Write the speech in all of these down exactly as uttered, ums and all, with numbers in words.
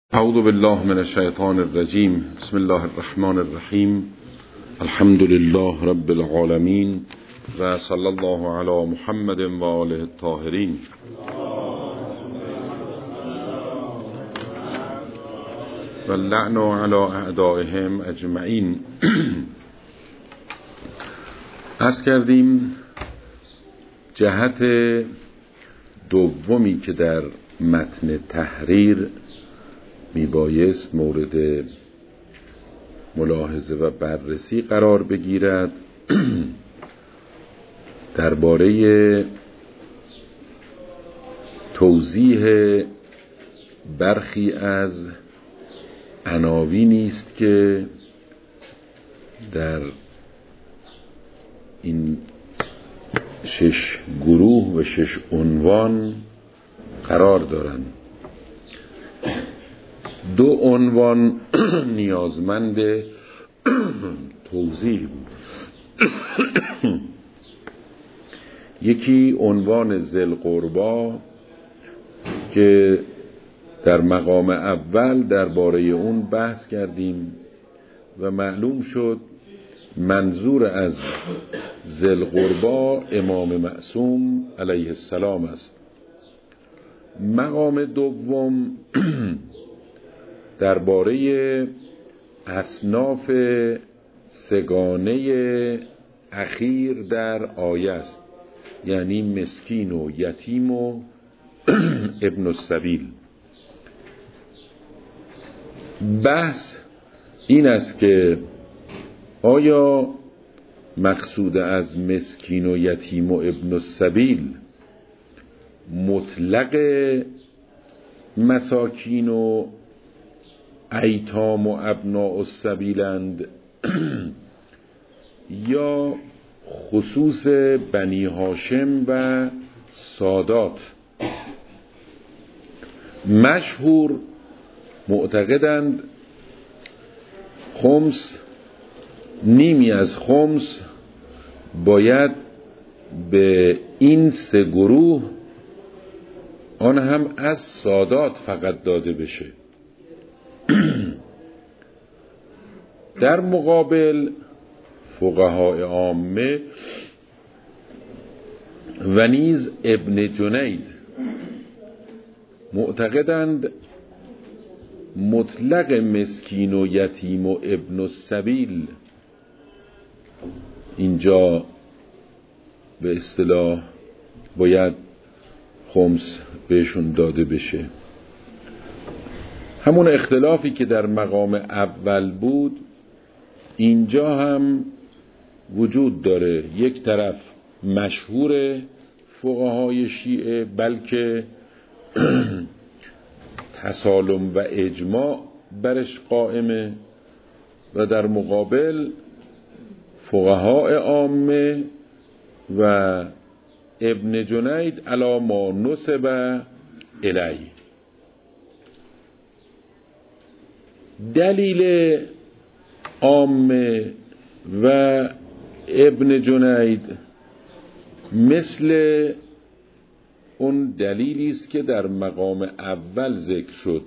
اعوذ بالله من الشیطان الرجیم. بسم الله الرحمن الرحیم. الحمد لله رب العالمین و صلی الله علی محمد و آله الطاهرین. و اللعن علی اعدائهم اجمعین. عرض کردیم جهت دومی که در متن تحریر میبایست مورد ملاحظه و بررسی قرار بگیرد درباره توضیح برخی از عناوینی است که در این شش گروه و شش عنوان قرار دارند. دو عنوان نیازمند توضیح بود. یکی عنوان ذوالقربی که در مقام اول درباره اون بحث کردیم و معلوم شد منظور از ذوالقربی امام معصوم علیه السلام است. مقام دوم درباره اصناف سگانه اخیر در آیه است، یعنی مسکین و یتیم و ابن السبیل. بحث این است که آیا مقصود از مسکین و یتیم و ابن السبیل مطلق مساکین و ایتام و ابناء السبیلند یا خصوص بنی هاشم و سادات؟ مشهور معتقدند خمس، نیمی از خمس باید به این سه گروه، آن هم از سادات فقط داده بشه. در مقابل فقهای عامه و نیز ابن جنید معتقدند مطلق مسکین و یتیم و ابن السبیل اینجا به اصطلاح باید خمس بهشون داده بشه. همون اختلافی که در مقام اول بود اینجا هم وجود داره. یک طرف مشهور فقهای شیعه بلکه تسالم و اجماع برش قائمه و در مقابل فقهای عامه و ابن جنید علی ما نسب الیه. دلیل عامه و ابن جنید مثل اون دلیلی است که در مقام اول ذکر شد،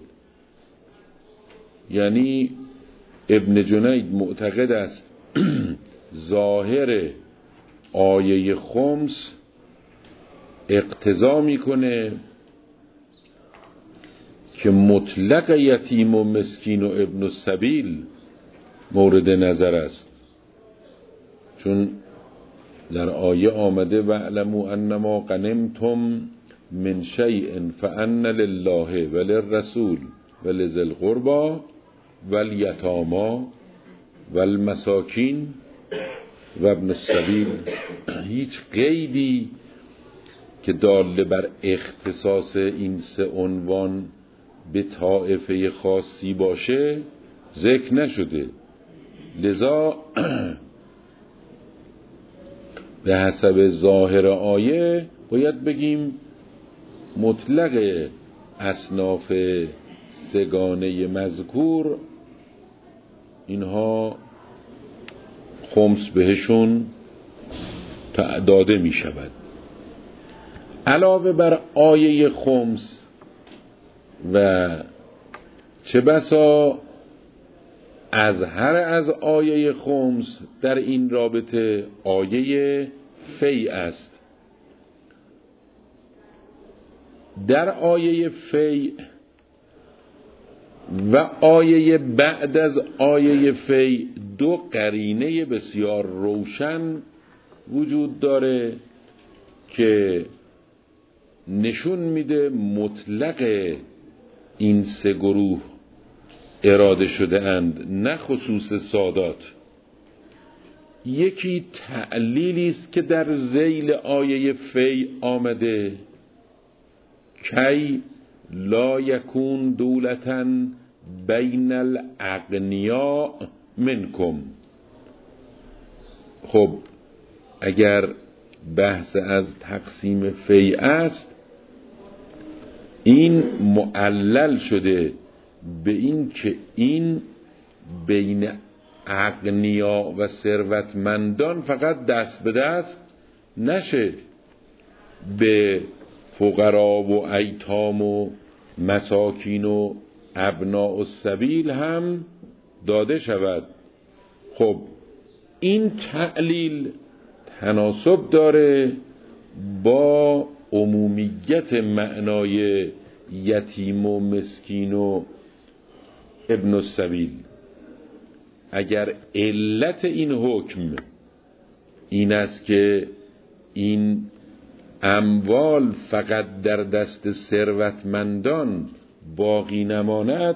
یعنی ابن جنید معتقد است ظاهر آیه خمس اقتضا میکنه که مطلق یتیم و مسکین و ابن السبیل مورد نظر است، چون در آیه آمده واعلموا انما غنمتم من شیء فان لله وللرسول ولذی القربى والیتامی والمساکین و ابن السبیل. هیچ قیدی که دال بر اختصاص این سه عنوان به طائفه خاصی باشه ذکر نشده، لذا به حسب ظاهر آیه باید بگیم مطلق اصناف سگانه مذکور اینها خمس بهشون داده می شود. علاوه بر آیه خمس و چه بسا از هر از آیه خمس در این رابطه آیه فی است. در آیه فی و آیه بعد از آیه فی دو قرینه بسیار روشن وجود داره که نشون میده مطلق این سه گروه اراده شده اند، نه خصوص سادات. یکی تعلیلی است که در ذیل آیه فی آمده، کی لا یکون دولتاً بین الاغنیاء منکم. خب اگر بحث از تقسیم فی است، این معلل شده به این که این بین اغنیا و ثروتمندان فقط دست به دست نشه، به فقرا و ایتام و مساکین و ابناء السبیل هم داده شود. خب این تعلیل تناسب داره با عمومیت معنای یتیم و مسکین و ابن السبیل. اگر علت این حکم این است که این اموال فقط در دست ثروتمندان باقی نماند،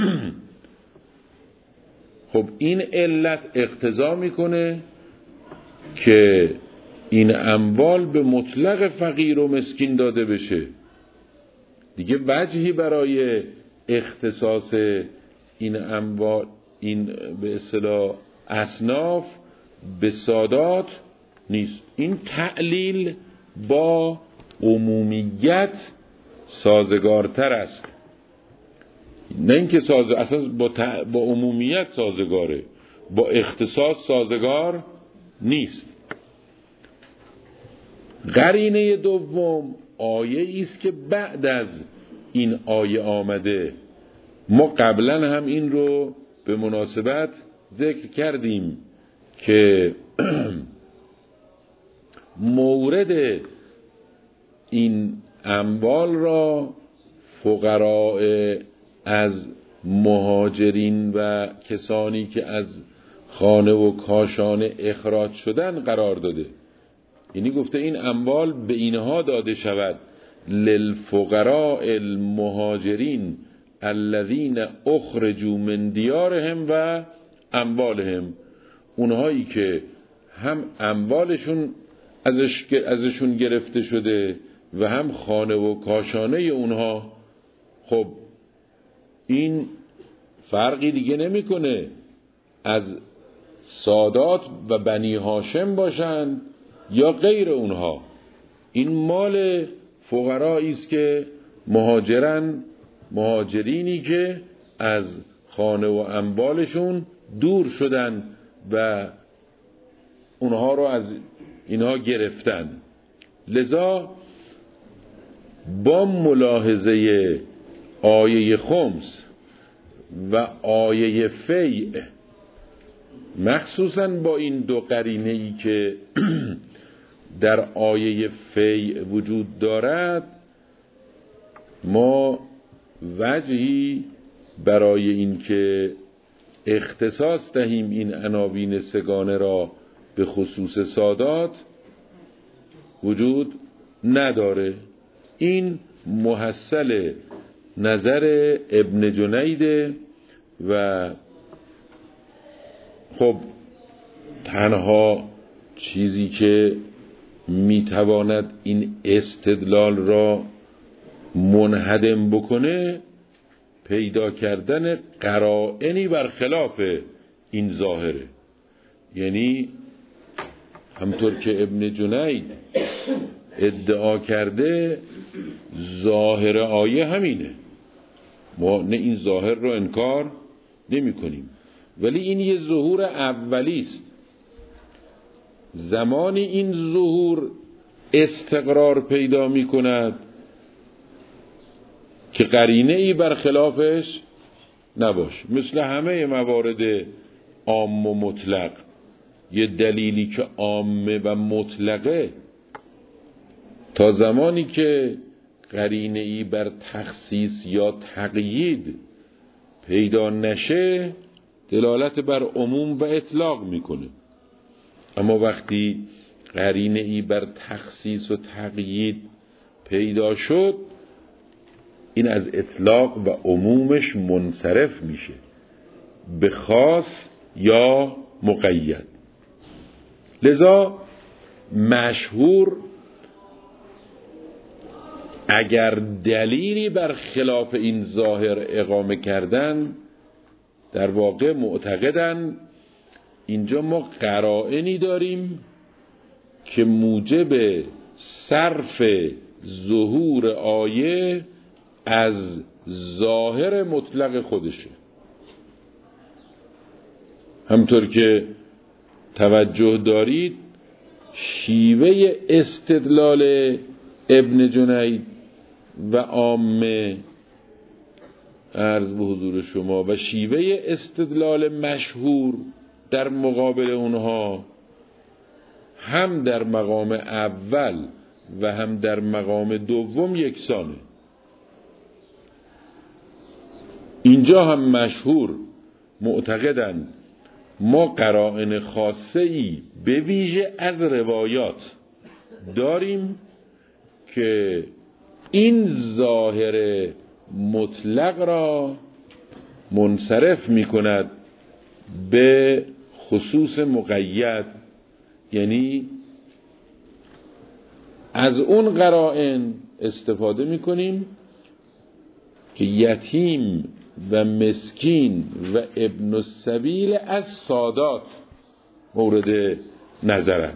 خب این علت اقتضا میکنه که این اموال به مطلق فقیر و مسکین داده بشه. دیگه وجهی برای اختصاص این اموال، این به اصطلاح اصناف، به سادات نیست. این تعلیل با عمومیت سازگارتر است، نه اینکه ساز اصلا با, ت... با عمومیت سازگاره، با اختصاص سازگار نیست. قرینه دوم آیه است که بعد از این آیه آمده. ما قبلا هم این رو به مناسبت ذکر کردیم که مورد این اموال را فقراء از مهاجرین و کسانی که از خانه و کاشانه اخراج شدن قرار داده. یعنی گفته این اموال به اینها داده شود، للفقراء المهاجرین الذین اخرجوا من دیارهم و اموالهم. اونهایی که هم اموالشون ازش ازشون گرفته شده و هم خانه و کاشانه اونها. خب این فرقی دیگه نمیکنه از سادات و بنی هاشم باشند یا غیر اونها. این مال فقرایی است که مهاجرن، مهاجرینی که از خانه و اموالشون دور شدن و اونها رو از اینها گرفتن. لذا با ملاحظه آیه خمس و آیه فیع، مخصوصاً با این دو قرینه‌ای که در آیه فیع وجود دارد، ما وجهی برای این که اختصاص دهیم این عناوین سگانه را به خصوص سادات وجود نداره. این محصل نظر ابن جنید و خب تنها چیزی که میتواند این استدلال را منهدم بکنه پیدا کردن قرائنی برخلاف این ظاهره. یعنی همطور که ابن جنید ادعا کرده ظاهر آیه همینه، ما نه این ظاهر رو انکار نمی کنیم، ولی این یه ظهور اولی است. زمانی این ظهور استقرار پیدا می کند که قرینه ای برخلافش نباشه. مثل همه موارد عام و مطلق، یه دلیلی که عامه و مطلقه تا زمانی که قرینه ای بر تخصیص یا تقیید پیدا نشه دلالت بر عموم و اطلاق میکنه. اما وقتی قرینه ای بر تخصیص و تقیید پیدا شد این از اطلاق و عمومش منصرف میشه به خاص یا مقید. لذا مشهور اگر دلیلی بر خلاف این ظاهر اقامه کردن در واقع معتقدن اینجا ما قرائنی داریم که موجب صرف ظهور آیه از ظاهر مطلق خودشه. همطور که توجه دارید شیوه استدلال ابن جنید و عامه عرض به حضور شما و شیوه استدلال مشهور در مقابل اونها هم در مقام اول و هم در مقام دوم یکسانه. اینجا هم مشهور معتقدند ما قرائن خاصه ای به ویژه از روایات داریم که این ظاهر مطلق را منصرف می کند به خصوص مقید، یعنی از اون قرائن استفاده می کنیم که یتیم و مسکین و ابن السبیل از سادات مورد نظرن.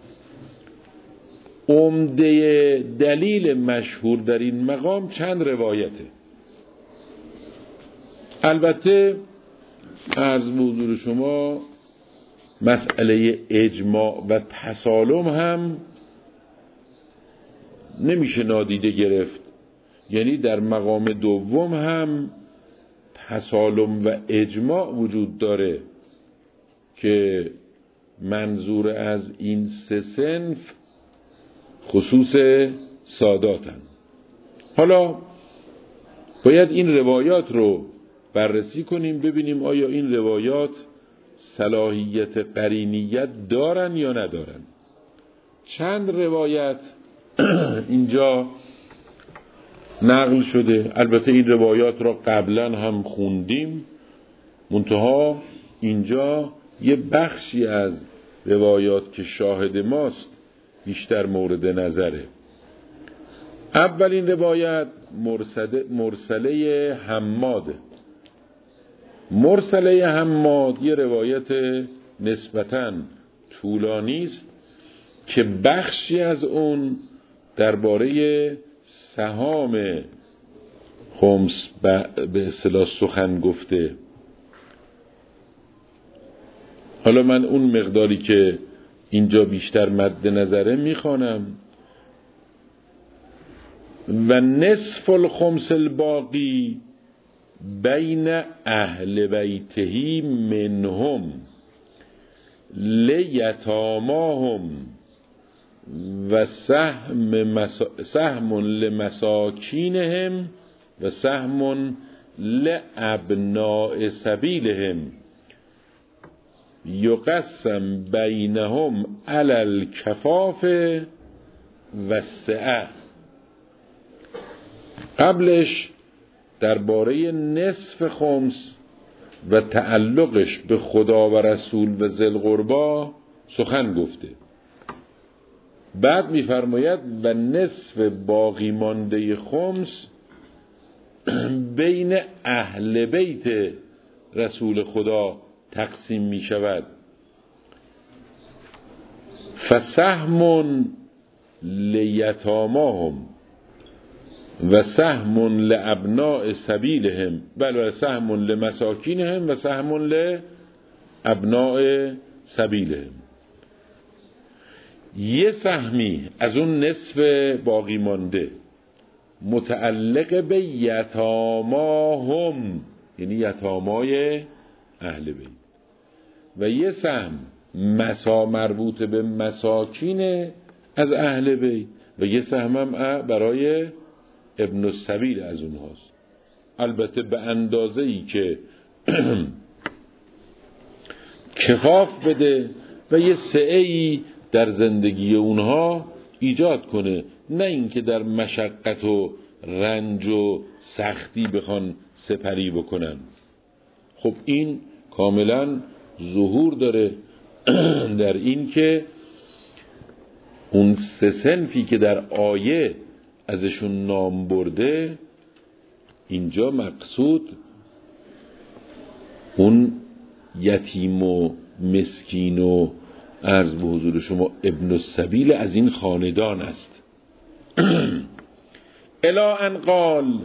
عمده دلیل مشهور در این مقام چند روایته. البته عرض به حضور شما مسئله اجماع و تسالم هم نمیشه نادیده گرفت، یعنی در مقام دوم هم تسالم و اجماع وجود داره که منظور از این سه صنف خصوص ساداتن. حالا باید این روایات رو بررسی کنیم ببینیم آیا این روایات صلاحیت قرینیت دارن یا ندارن. چند روایت اینجا نقل شده، البته این روایات را قبلا هم خوندیم، منتها اینجا یه بخشی از روایات که شاهد ماست بیشتر مورد نظره. اولین روایت مرسله حماد. مرسله حماد یه روایت نسبتاً طولانی است که بخشی از اون درباره سهام خمس به اصطلاح سخن گفته. حالا من اون مقداری که اینجا بیشتر مد نظره میخوانم: و نصف الخمس الباقی بین اهل بیته منهم لیتاماهم و سهم مسا... سهم لمساکینهم و سهم لابناء سبیلهم یقسم بینهم علی الکفاف و السعه. قبلش درباره نصف خمس و تعلقش به خدا و رسول و ذی القربی سخن گفته. بعد می‌فرماید و نصف باقی مانده خمس بین اهل بیت رسول خدا تقسیم می شود. فسهم لیتاماهم و سهم لابناء سبیلهم بل و سهم لمساکینهم و سهم لابناء سبیلهم. یه سهمی از اون نصف باقی مانده متعلق به یتاماهم یعنی یتامای اهل بیت، و یه سهم مسا مربوط به مساکین از اهل بیت و یه سهم هم برای ابن السبیل از اونهاست. البته به اندازه ای که کفاف بده و یه سعی در زندگی اونها ایجاد کنه، نه اینکه در مشقت و رنج و سختی بخوان سپری بکنن. خب این کاملا ظهور داره در این که اون سه صنفی که در آیه ازشون نام برده، اینجا مقصود اون یتیم و مسکین و عرض به حضور شما ابن السبیل از این خاندان است. الا ان قال،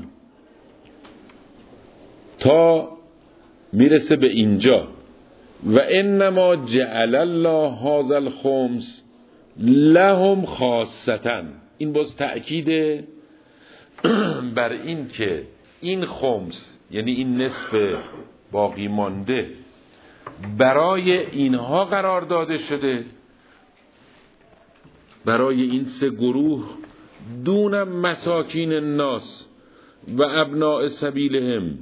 تا میرسه به اینجا، و انما جعل الله هذا الخمس لهم خاصتا. این باز تأکیده بر این که این خمس، یعنی این نصف باقی مانده، برای اینها قرار داده شده، برای این سه گروه، دون مساکین الناس و ابناء سبیلهم،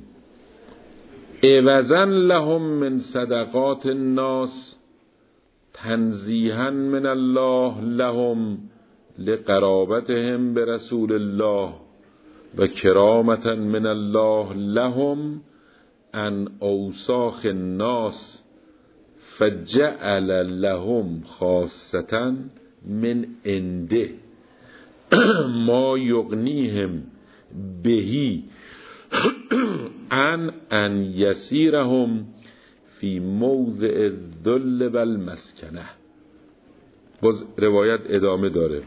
عوضا لهم من صدقات الناس تنزیها من الله لهم لقرابتهم برسول الله و کرامتا من الله لهم عن اوساخ الناس فجعل لهم خاصة من عنده ما یغنیهم بهی عن ان یسیرهم فی موضع الذل و المسکنه. باز روایت ادامه داره.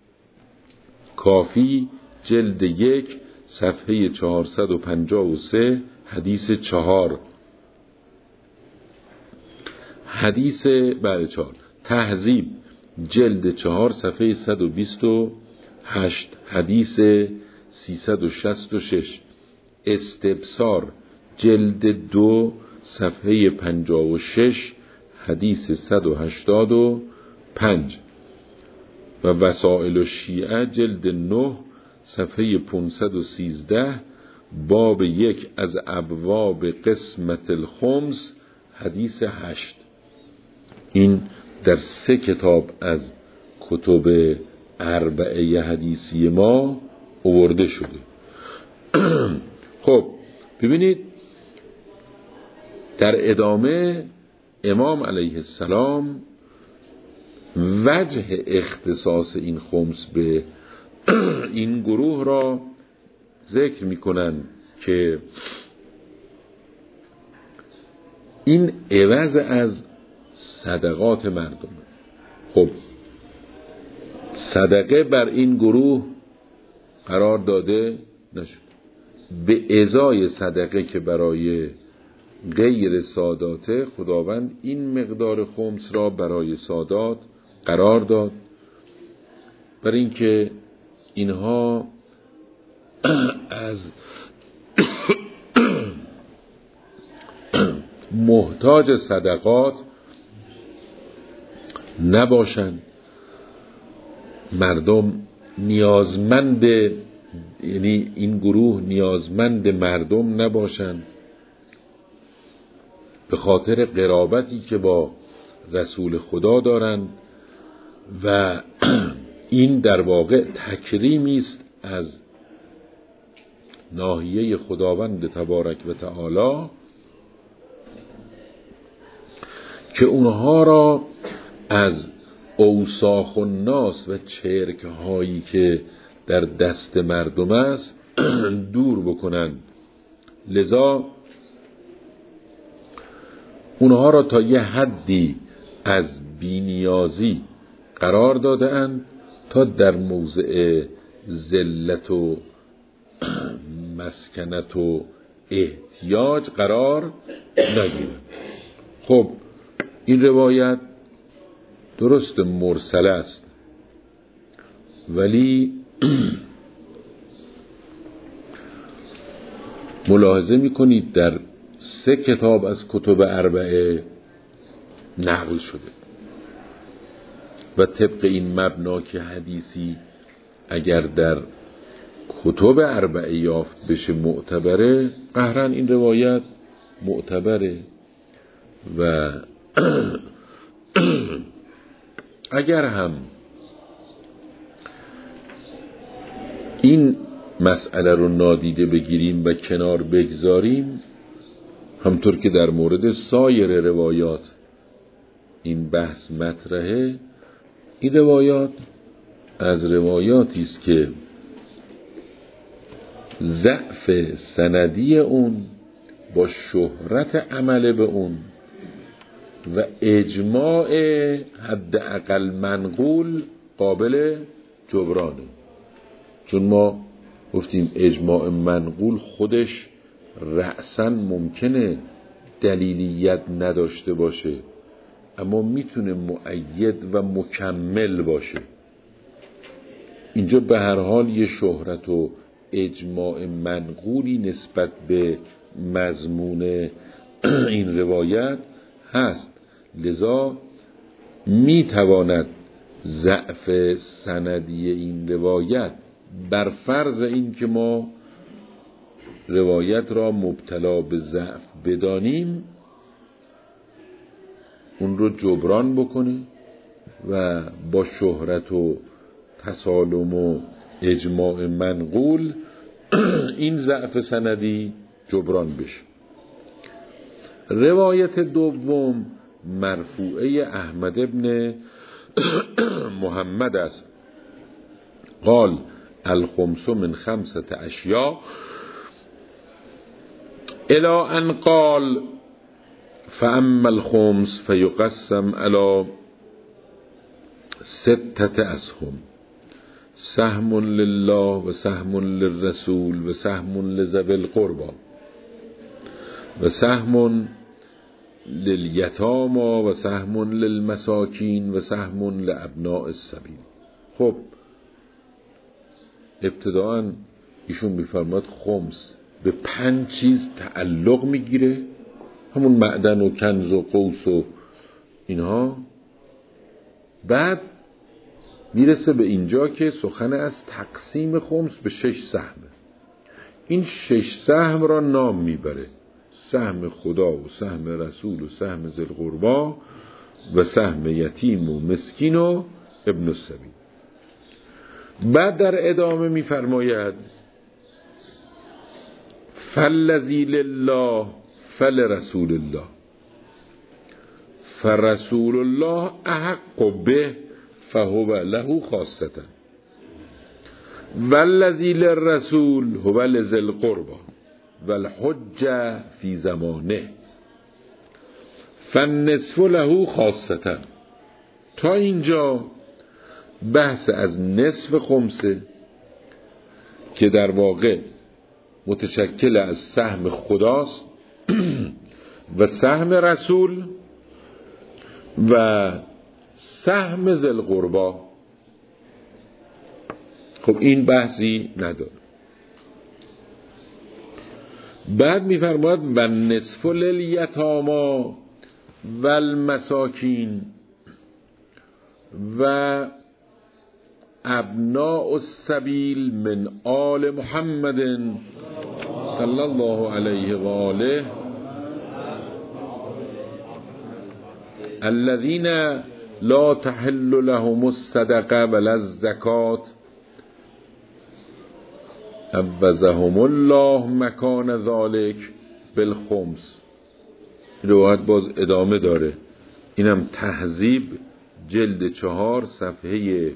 کافی جلد یک صفحه چهارصد و پنجاه و سه حدیث چهار، حدیث بعد چهار، تهذیب جلد چهار صفحه صد و بیست و هشت حدیث سیصد و شصت و شش، استبصار جلد دو صفحه پنجاه و شش حدیث صد و هشتاد و پنج، و وسائل الشیعه جلد نه صفحه پانصد و سیزده باب یک از ابواب قسمت الخمس حدیث هشت. این در سه کتاب از کتب اربعه حدیثی ما آورده شده. خب ببینید در ادامه امام علیه السلام وجه اختصاص این خمس به این گروه را ذکر میکنن که این عوض از صدقات مردم. خب صدقه بر این گروه قرار داده نشد، به ازای صدقه که برای غیر سادات خداوند این مقدار خمس را برای سادات قرار داد، برای اینکه اینها از محتاج صدقات نباشند. مردم نیازمند، یعنی این گروه نیازمند مردم نباشند، به خاطر قرابتی که با رسول خدا دارند و این در واقع تکریمی است از ناحیه خداوند تبارک و تعالی که اونها را از اوساخ الناس و چرک هایی که در دست مردم است دور بکنند. لذا اونها را تا یه حدی از بی‌نیازی قرار داده اند تا در موضع ذلت و مسکنت و احتیاج قرار نگیرند. خب این روایت درست مرسل است، ولی ملاحظه میکنید در سه کتاب از کتب اربعه نقل شده و طبق این مبنا که حدیثی اگر در کتب اربعه یافت بشه معتبره، قهرن این روایت معتبره. و اگر هم این مسئله رو نادیده بگیریم و کنار بگذاریم، همطور که در مورد سایر روایات این بحث مطرحه، این روایات از روایاتی است که ضعف سندی اون با شهرت عمل به اون و اجماع حداقل منقول قابل جبرانه. چون ما گفتیم اجماع منقول خودش رأساً ممکنه دلیلیت نداشته باشه، اما میتونه مؤید و مکمل باشه. اینجا به هر حال یه شهرت و اجماع منقولی نسبت به مضمون این روایت هست، لذا میتواند ضعف سندی این روایت بر فرض این که ما روایت را مبتلا به ضعف بدانیم اون رو جبران بکنه و با شهرت و تسالم و اجماع منقول این ضعف سندی جبران بشه. روایت دوم مرفوعه احمد ابن محمد است. قال الخمس من خمسة اشیاء الى ان قال فاما الخمس فيقسم على ستة اسهم، سهم لله و سهم للرسول و سهم لذوی القربى و سهم للیتاما و سهم للمساکین و سهم لابناء السبیل. خب ابتداءً ایشون میفرماد خمس به پنج چیز تعلق میگیره، همون معدن و کنز و قوس و اینها. بعد میرسه به اینجا که سخن از تقسیم خمس به شش سهمه. این شش سهم را نام میبره: سهم خدا و سهم رسول و سهم ذی القربی و سهم یتیم و مسکین و ابن السبیل. بعد در ادامه میفرماید فالذی لله فلرسول الله فرسول الله احق به فهو له خاصة والذی للرسول هو لذی القربى والحج فی زمانه فالنصف له خاصة. تا اینجا بحث از نصف خمسه که در واقع متشکل از سهم خداست و سهم رسول و سهم ذی القربی. خب این بحثی نداره. بعد میفرماید و نصف للیتاما و المساکین و ابناء السبیل من آل محمد صلی الله علیه و آله الذین لا تحل لهم الصدقه ولا الزکات عوضهم الله مکان ذالک بالخمس. روایت باز ادامه داره. اینم تهذیب جلد چهار صفحه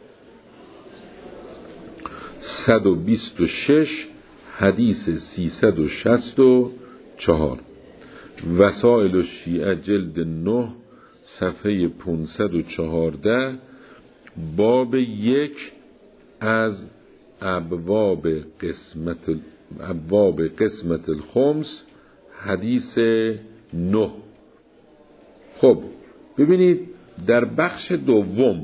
صد و بیست و شش حدیث سیصد و شصت و چهار. وسائل الشیعه جلد نه صفحه پانصد و چهارده باب یک از ابواب قسمت ابواب قسمت الخمس حدیث نه. خب ببینید در بخش دوم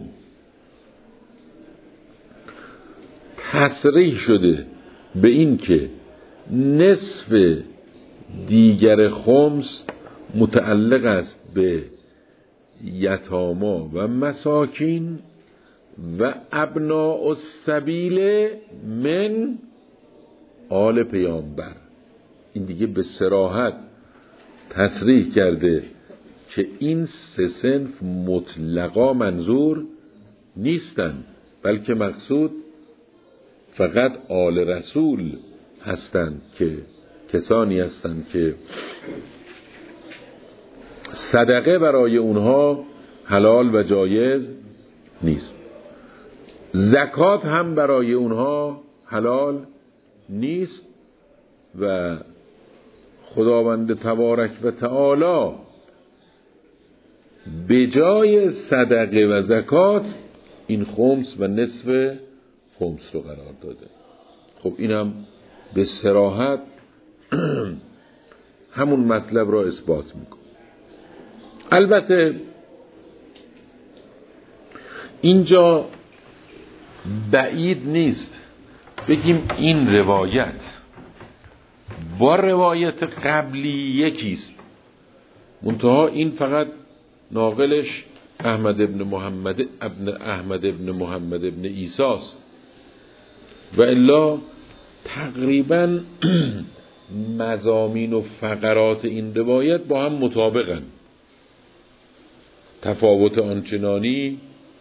تصریح شده به این که نصف دیگر خمس متعلق است به یتاما و مساکین و ابناء السبیل من آل پیامبر. این دیگه به صراحت تصریح کرده که این سه صنف مطلقا منظور نیستند، بلکه مقصود فقط آل رسول هستند که کسانی هستند که صدقه برای اونها حلال و جایز نیست، زکات هم برای اونها حلال نیست و خداوند تبارک و تعالی به جای صدقه و زکات این خمس و نصف خمس رو قرار داده. خب اینم به صراحت همون مطلب را اثبات میکنه. البته اینجا بعید نیست بگیم این روایت با روایت قبلی یکیست، منتها این فقط ناقلش احمد ابن محمد ابن احمد ابن محمد ابن عیسی است و الا تقریبا مضامین و فقرات این روایت با هم مطابقن، تفاوت آنچنانی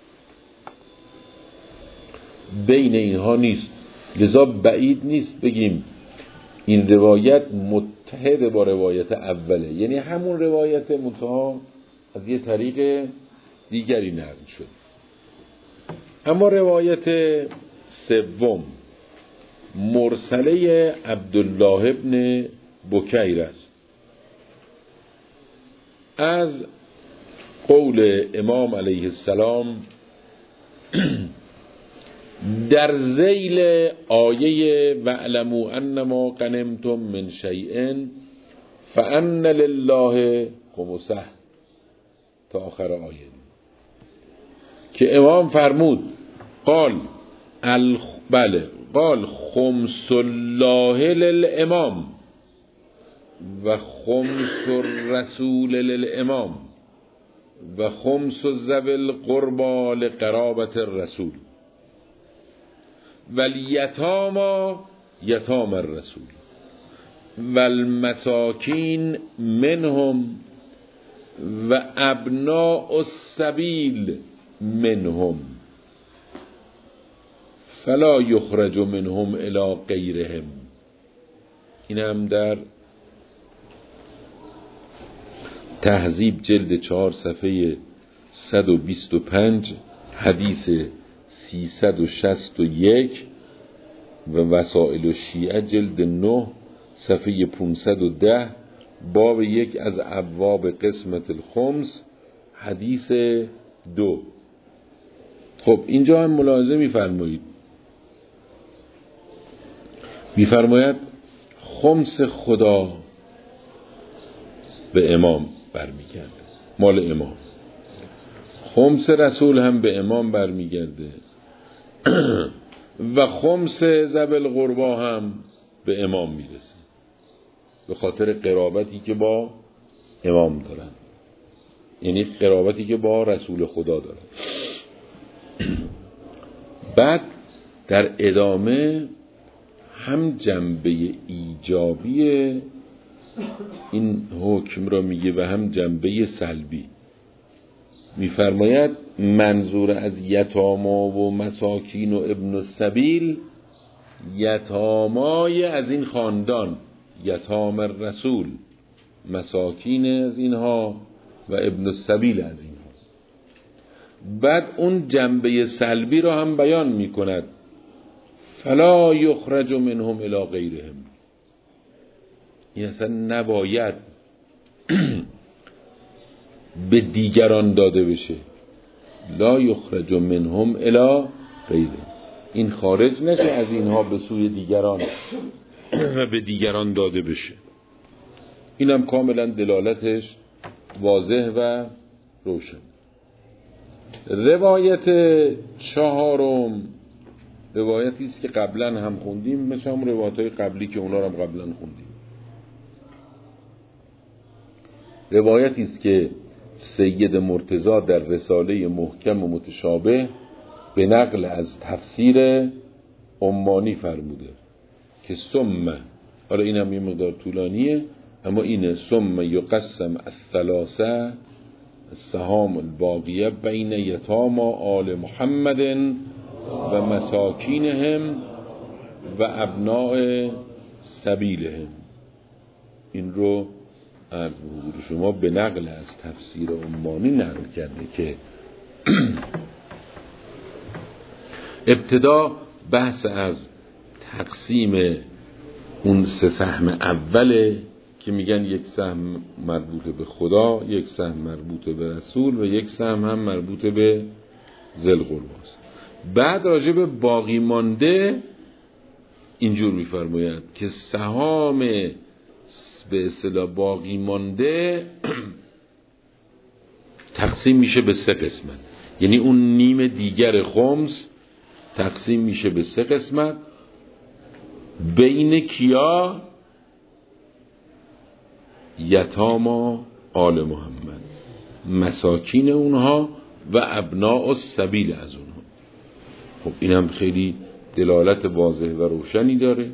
بین اینها نیست، لذا بعید نیست بگیم این روایت متحد با روایت اوله، یعنی همون روایت منتها از یه طریق دیگری نقل شد. اما روایت سوم مرسله عبدالله ابن بکیر است از قول امام علیه السلام در ذیل آیه وَاعْلَمُوا أَنَّمَا غَنِمْتُم مِّن شَیْءٍ فَأَنَّ لِلَّهِ خُمُسَهُ تا آخر آیه، که امام فرمود قال الخ... بله قال خمس الله للامام و خمس الرسول للامام و خمس ذوی القربى لقرابة الرسول والیتاما یتام الرسول والمساکین منهم و ابناء السبیل منهم فلا یخرج منهم الی غیرهم. این هم در تهذیب جلد چهار صفحه صد و بیست و پنج حدیث سیصد و شصت و یک و وسائل الشیعه جلد نه صفحه پانصد و ده باب یک از ابواب قسمت الخمس حدیث دو. خب اینجا هم ملاحظه می‌فرمایید می‌فرماید خمس خدا به امام برمیگرده، مال امام، خمس رسول هم به امام برمیگرده و خمس ذوی القربی هم به امام میرسه به خاطر قرابتی که با امام دارن، یعنی قرابتی که با رسول خدا دارن. بعد در ادامه هم جنبه ایجابی این حکم را میگه و هم جنبه سلبی. میفرماید منظور از یتاما و مساکین و ابن السبیل یتامای از این خاندان، یتام الرسول، مساکین از اینها و ابن السبیل از اینها. بعد اون جنبه سلبی را هم بیان میکند فلا یخرج منهم الی غیرهم. این اصلا نباید به دیگران داده بشه، لا یخرج منهم الی غیرهم، این خارج نشه از اینها به سوی دیگران و به دیگران داده بشه. اینم کاملا دلالتش واضح و روشن. روایت چهارم روایتی است که قبلا هم خوندیم، مثل هم روایت‌های قبلی که اونا رو هم قبلا خوندیم. روایتی است که سید مرتضی در رساله محکم و متشابه به نقل از تفسیر عمانی فرموده که ثم، حالا این هم یه مقدار طولانیه اما اینه: ثم یقسم الثلاثه السهام الباقیه بین یتاما آل محمد و مساکینهم و ابناء سبیلهم. این رو از حضور شما به نقل از تفسیر عمانی نقل کرده که ابتدا بحث از تقسیم اون سه سهم اوله که میگن یک سهم مربوط به خدا، یک سهم مربوط به رسول و یک سهم هم مربوط به ذی القربی است. بعد راجع به باقی مانده اینجور میفرماید که سهام به اصطلاح باقی مانده تقسیم میشه به سه قسمت، یعنی اون نیم دیگر خمس تقسیم میشه به سه قسمت. بین کیا؟ یتاما آل محمد، مساکین اونها و ابناء السبیل از اونها. خب این هم خیلی دلالت واضح و روشنی داره.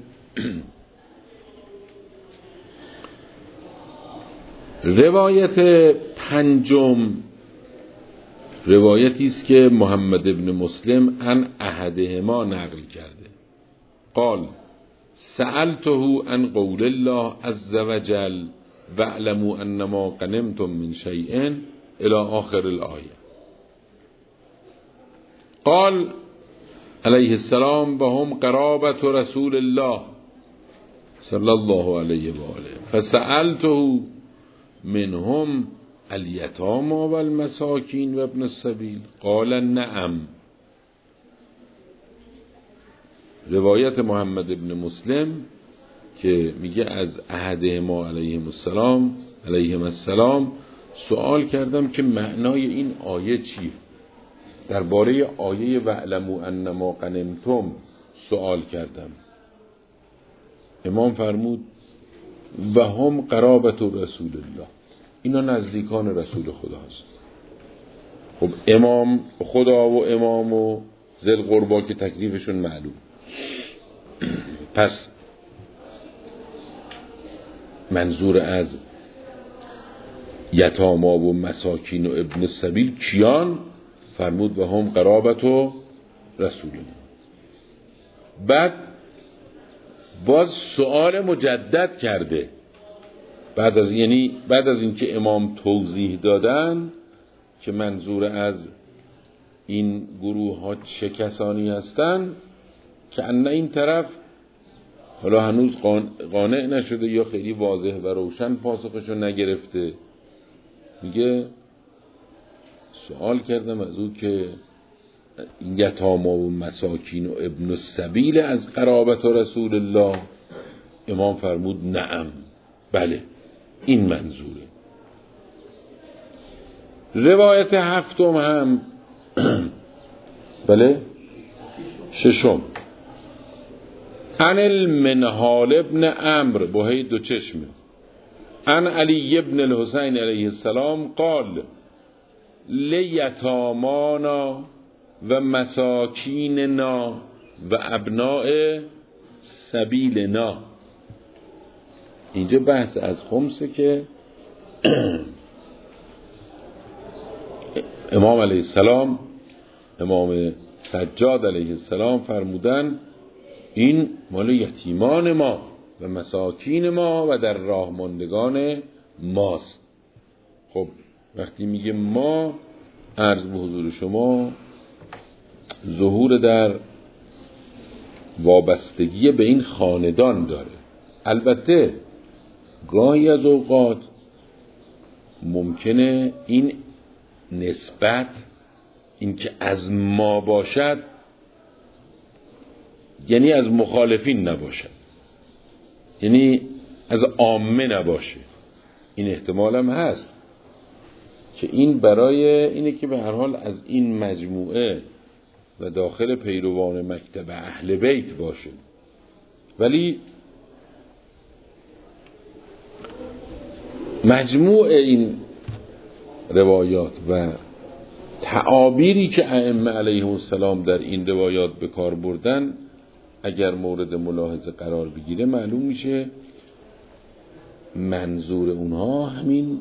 روایت پنجم روایتی است که محمد ابن مسلم عن احدهما نقل کرده. قال سألته عن قول الله عز وجل واعلموا انما غنمتم من شيء الى آخر الآیه. قال علیه السلام و هم قرابة رسول الله صلی الله علیه و آله فسألته منهم الیتامی و المساکین و ابن السبیل قال نعم. روایت محمد ابن مسلم که میگه از احدهما علیهم السلام علیهم السلام سوال کردم که معنای این آیه چیه. درباره آیه واعلموا انما غنمتم سوال کردم. امام فرمود و هم قرابة رسول الله، اینا نزدیکان رسول خدا هست. خب امام خدا و امام و ذی القربی که تکلیفشون معلوم. پس منظور از یتاما و مساکین و ابن السبیل کیان؟ فرمود و هم قرابت و رسول الله. بعد باز سؤال مجدد کرده بعد از یعنی بعد از اینکه امام توضیح دادن که منظور از این گروه ها چه کسانی هستن که ان این طرف حالا هنوز قانع نشده یا خیلی واضح و روشن پاسخشو نگرفته. میگه سوال کردم از او که یتاما و مساکین و ابن السبیل از قرابت رسول الله. امام فرمود نعم، بله این منظوره. روایت هفتم هم بله ششم عن المنهال ابن عمرو بوهی دو چشمه عن علی ابن الحسین علیه السلام قال لیتامانا و مساکیننا و ابناء سبیلنا. اینجا بحث از خمسه که امام علیه السلام امام سجاد علیه السلام فرمودن این مال یتیمان ما و مساکین ما و در راه ماندگان ماست. خب وقتی میگه ما، عرض به حضور شما ظهور در وابستگی به این خاندان داره. البته گاهی از اوقات ممکنه این نسبت، این که از ما باشد یعنی از مخالفین نباشد، یعنی از عامه نباشه. این احتمال هم هست که این برای اینه که به هر حال از این مجموعه و داخل پیروان مکتب اهل بیت باشه. ولی مجموع این روایات و تعابیری که ائمه علیهم السلام در این روایات به کار بردن اگر مورد ملاحظه قرار بگیره معلوم میشه منظور اونها همین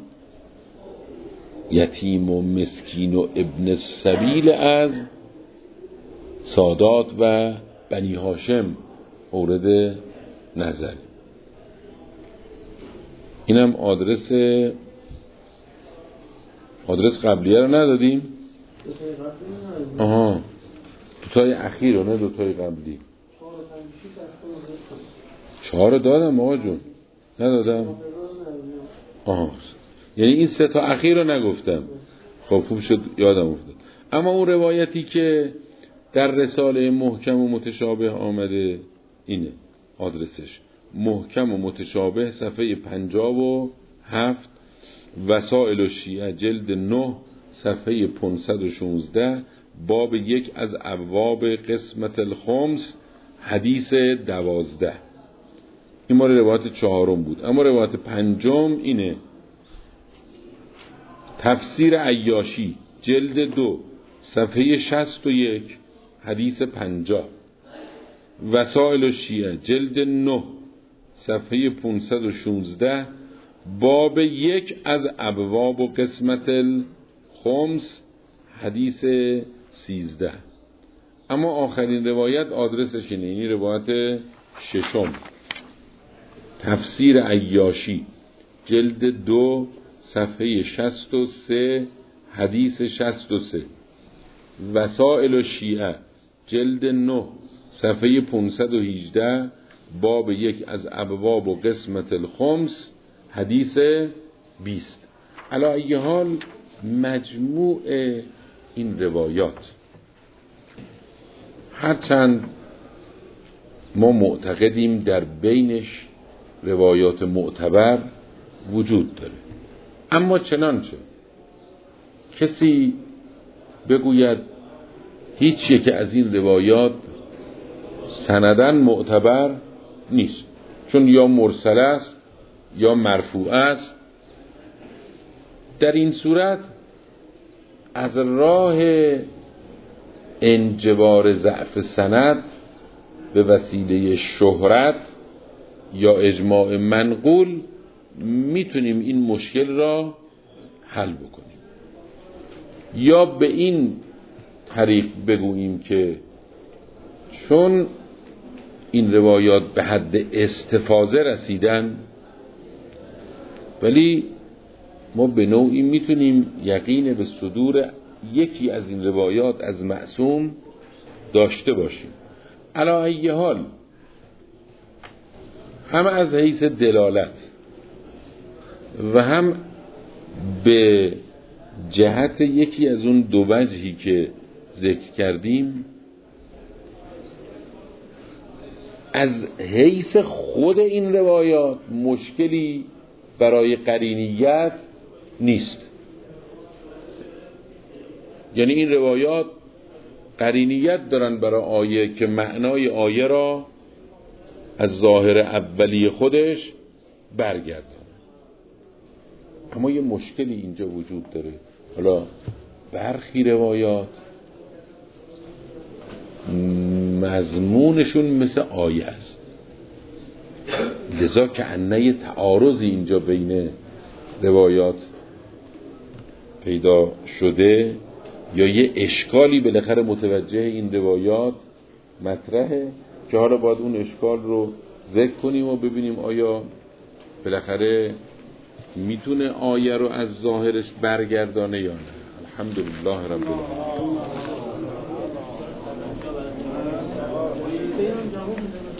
یتیم و مسکین و ابن السبیل از سادات و بنی هاشم مورد نظر. اینم آدرس آدرس قبلیه رو ندادیم. آها دوتای اخیر رو نه دوتای قبلی. چهار دادم آقا جون ندادم. آها یعنی این سه تا اخیر رو نگفتم. خب خوب شد یادم افتاد. اما اون روایتی که در رساله محکم و متشابه آمده اینه آدرسش محکم و متشابه صفحه پنجاه و هفت، وسائل الشیعه جلد نه صفحه پانصد و شانزده، باب یک از ابواب قسمت الخمس حدیث دوازده. این مال روایت چهارم بود. اما روایت پنجم اینه تفسیر عیاشی جلد دو صفحه شصت و یک حدیث پنجاه، وسائل الشیعه جلد نه صفحه پانصد و شانزده، باب یک از ابواب و قسمت الخمس حدیث سیزده. اما آخرین روایت آدرسش اینه، این روایت ششم تفسیر عیاشی جلد دو صفحه شصت و سه حدیث شصت و سه، وسائل الشیعه جلد نه صفحه پانصد و هجده، باب یک از ابواب و قسمت الخمس حدیث بیست. علی ای حال مجموع این روایات هرچند ما معتقدیم در بینش روایات معتبر وجود داره، اما چنانچه کسی بگوید هیچ یک از این روایات سندن معتبر نیست چون یا مرسل است یا مرفوع است، در این صورت از راه انجبار ضعف سند به وسیله شهرت یا اجماع منقول میتونیم این مشکل را حل بکنیم، یا به این طریق بگوییم که چون این روایات به حد استفاضه رسیدن ولی ما به نوعی میتونیم یقین به صدور یکی از این روایات از معصوم داشته باشیم. علی ای حال هم از حیث دلالت و هم به جهت یکی از اون دو وجهی که ذکر کردیم از حیث خود این روایات مشکلی برای قرینیت نیست. یعنی این روایات قرینیت دارن برای آیه که معنای آیه را از ظاهر اولی خودش برگردن، اما یه مشکلی اینجا وجود داره. حالا برخی روایات مضمونشون مثل آیه است، لذا که انه تعارضی اینجا بین روایات پیدا شده یا یه اشکالی بالاخره متوجه این روایات مطرحه که حالا باید اون اشکال رو ذکر کنیم و ببینیم آیا بالاخره میتونه آیه رو از ظاهرش برگردانه یا نه. الحمدلله رب العالمین.